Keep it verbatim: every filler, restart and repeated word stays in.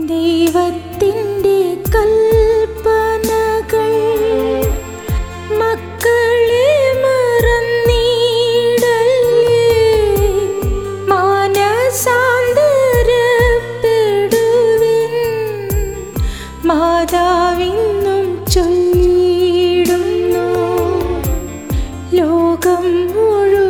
ദൈവത്തിൻ്റെ കൽപ്പനകൾ മക്കളെ മറന്നിടല്ലേ. മാനസാന്തരപ്പെടുവിൻ മാതാവിന്നും ചൊല്ലിയിടുന്നു. ലോകം മുഴുവൻ